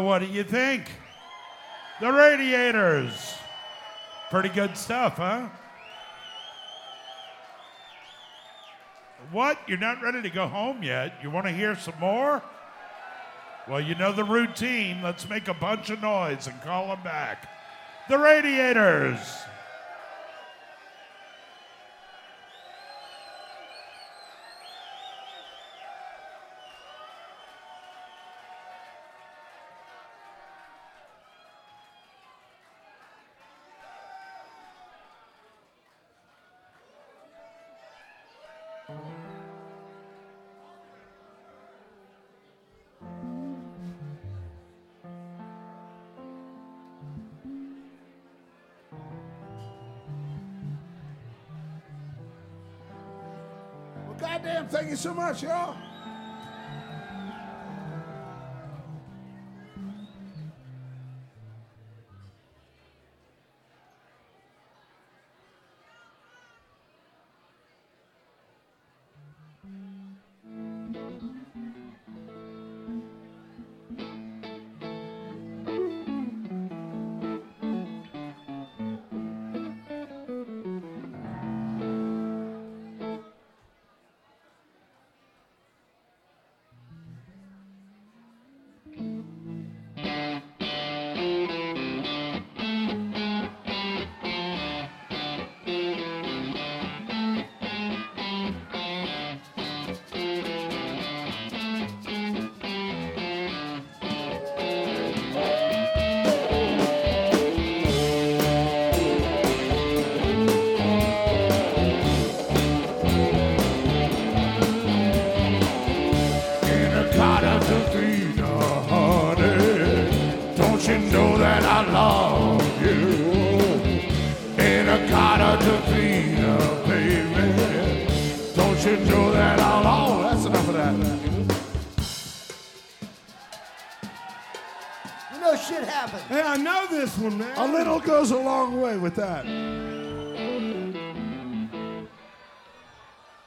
Well, what do you think? The Radiators. Pretty good stuff, huh? What? You're not ready to go home yet? You want to hear some more? Well, you know the routine. Let's make a bunch of noise and call them back. The Radiators. Goddamn, thank you so much, y'all. Shit happened. Hey, I know this one, man. A little goes a long way with that.